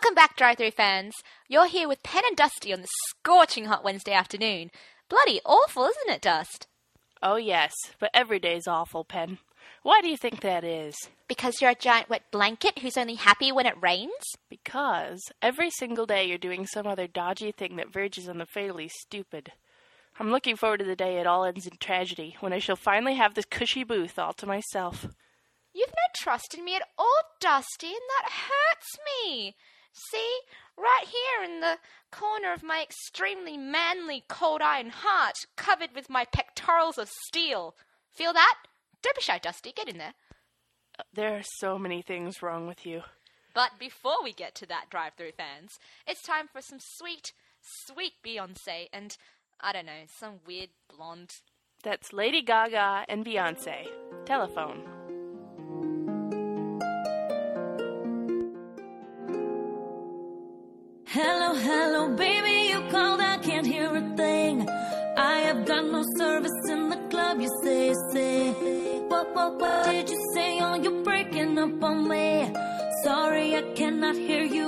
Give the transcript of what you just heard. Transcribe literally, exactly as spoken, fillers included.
Welcome back, Drive-Thru fans. You're here with Pen and Dusty on this scorching hot Wednesday afternoon. Bloody awful, isn't it, Dust? Oh, yes, but every day's awful, Pen. Why do you think that is? Because you're a giant wet blanket who's only happy when it rains? Because every single day you're doing some other dodgy thing that verges on the fatally stupid. I'm looking forward to the day it all ends in tragedy, when I shall finally have this cushy booth all to myself. You've no trust in me at all, Dusty, and that hurts me. See, right here in the corner of my extremely manly cold iron heart, covered with my pectorals of steel. Feel that? Don't be shy, Dusty. Get in there. Uh, there are so many things wrong with you. But before we get to that, Drive-Thru fans, it's time for some sweet, sweet Beyonce and, I don't know, some weird blonde. That's Lady Gaga and Beyonce. Telephone. Hello, hello, baby, you called, I can't hear a thing. I have got no service in the club, you say, say. What, what, what did you say? Oh, you're breaking up on me. Sorry, I cannot hear you.